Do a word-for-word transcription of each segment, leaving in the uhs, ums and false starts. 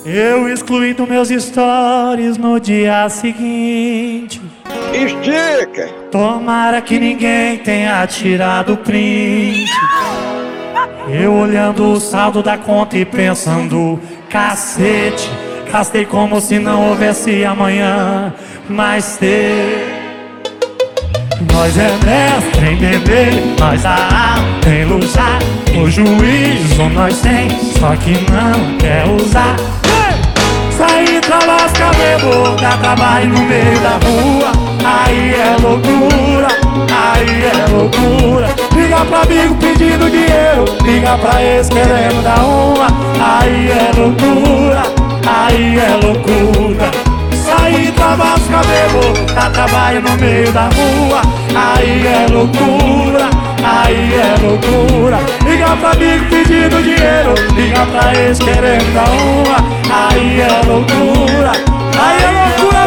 Eu excluí dos meus stories no dia seguinte. Estica! Tomara que ninguém tenha tirado print. Eu olhando o saldo da conta e pensando, cacete, gastei como se não houvesse amanhã. Mas ter, nós é mestre em beber, nós a alma em luxar. O juízo nós tem, só que não quer usar. Sair pra lascar, bebo, dá trabalho no meio da rua. Aí é loucura, aí é loucura. Liga pra amigo pedindo dinheiro, liga pra ex querendo dar uma. Aí é loucura, aí é loucura. Sair pra lascar, bebo, dá trabalho no meio da rua. Aí é loucura, aí é loucura. Liga pra amigo pedindo dinheiro, liga pra ex querendo dar uma. Aí é loucura, aí é loucura,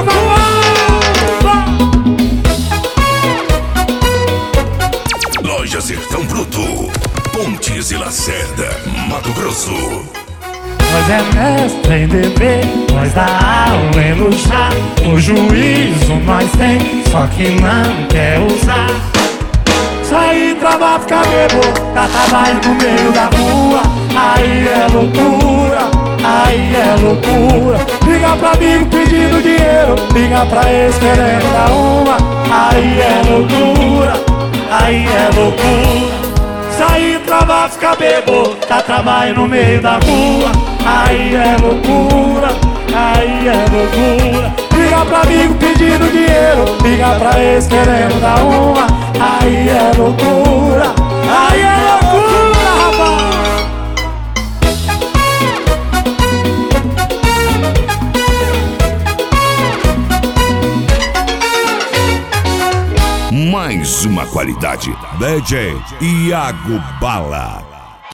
vamos! Loja Sertão Bruto, Pontes e Lacerda, Mato Grosso. Nós é mestre em beber, nós dá aula em luxar. O juízo nós tem, só que não quer usar. Sair pra bar, ficar bebo, dá trabalho no meio da rua. Aí é loucura, aí é loucura. Liga pra amigo pedindo dinheiro, liga pra ex querendo dar uma. Aí é loucura, aí é loucura. Sair pra bar, ficar bebo, dá trabalho no meio da rua. Aí é loucura, aí é loucura. Liga pra amigo pedindo dinheiro, liga pra ex querendo dar uma. Aí é loucura, aí é loucura, rapaz. Mais uma qualidade. D J Iago Bala.